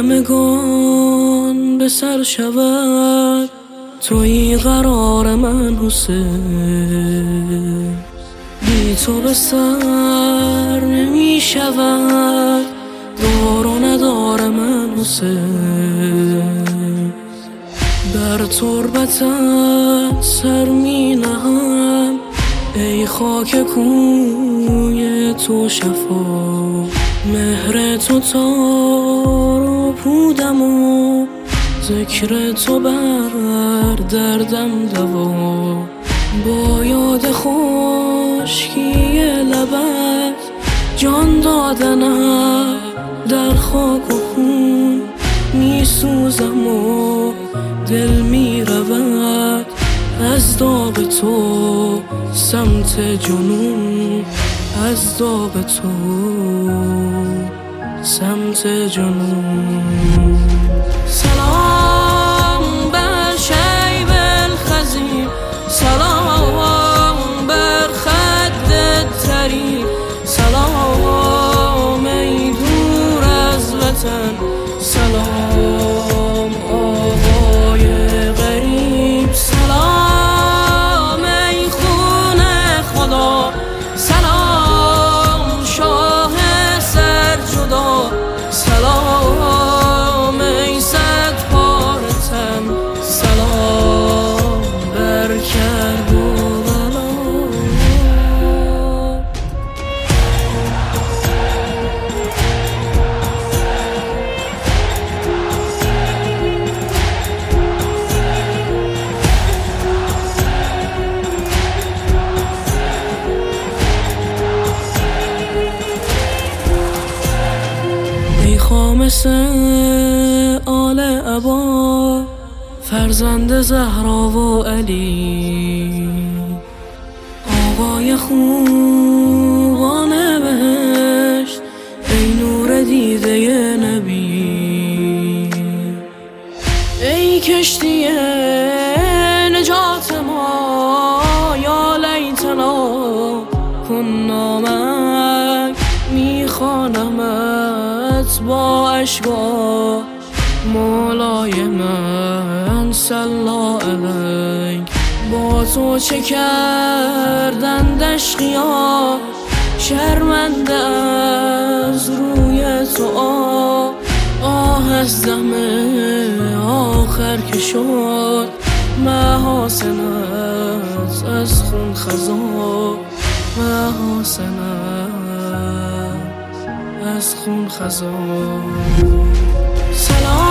همگان به سر شود، تویی قرار من حسین. بی تو به سر نمی شود دار و ندار من حسین. در تربتت سر می نهم ای خاک کوی تو شفا. مهر تو تار و پودم و ذکر تو بر دردم دوا. با یاد خشکی لبت جان دادنم در خاک و خون می سوزم و دل می رود از داغ تو سمت جنون، از داغ تو سمت جنون. سلام بر شیب الخزی، سلام بر خد تری، سلام ای دور از وطن، سلام آقای غریب، سلام ای خون خدا، سلام شاه سر جدا، سلام ای صد پاره تن، سلام بر کرب و بلا. ای خامس آل عبا، فرزند زهرا و علی، آقای خوبان بهشت، ای نور دیده نبی، ای کشتی نجات ما، یا لیتنا کنا معک. میخوانمت با اشکا مولای من صلا علیک. با تو چه کردند اشقیا، شرمنده از روی تو آه از دم آخر که شد محاسنت از خون خزا، محاسنت از خون خزا. سلام